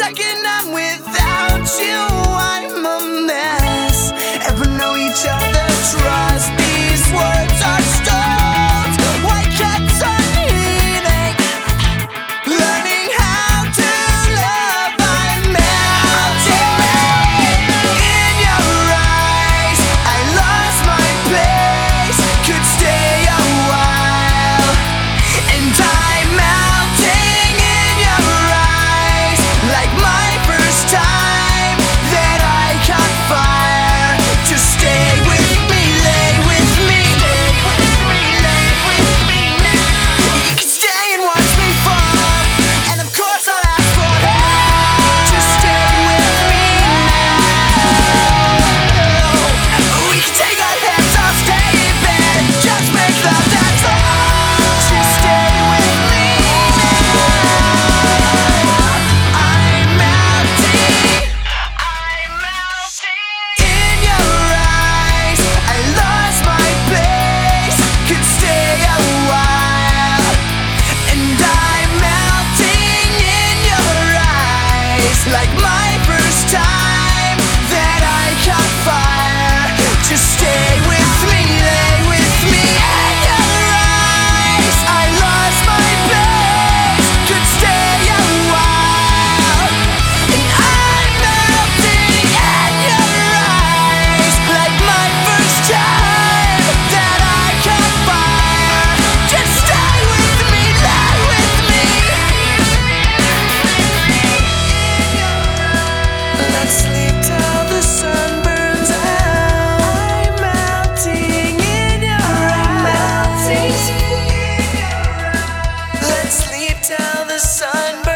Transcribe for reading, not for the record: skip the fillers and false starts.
second I'm without you, I'm a mess. Ever know each other? Trust these words are stones. White cats are eating. Learning how to love, I'm melting. In your eyes, I lost my place. Could stay a while, and I'm melting in your eyes, like my first time that I caught fire. Just stay with me, lay with me, lay with me, lay with me now. You can stay and watch me fall, and of course I'll ask for help. Just stay with me now. We can take our hands off, stay in bed, and just make love, that's all. Just stay with me now. I'm melting, I'm melting. In your eyes, I lost my place. Could stay a while, and I'm melting in your eyes, like my first time that I caught fire. Just stay with me, lay with me. In your eyes, I lost my place. Could stay a while, and I'm melting in your eyes, like my first time that I caught fire. Just stay with me, lay with me. Let's sleep till the sun burns out. I'm melting in your eyes. Let's sleep till the sun burns out.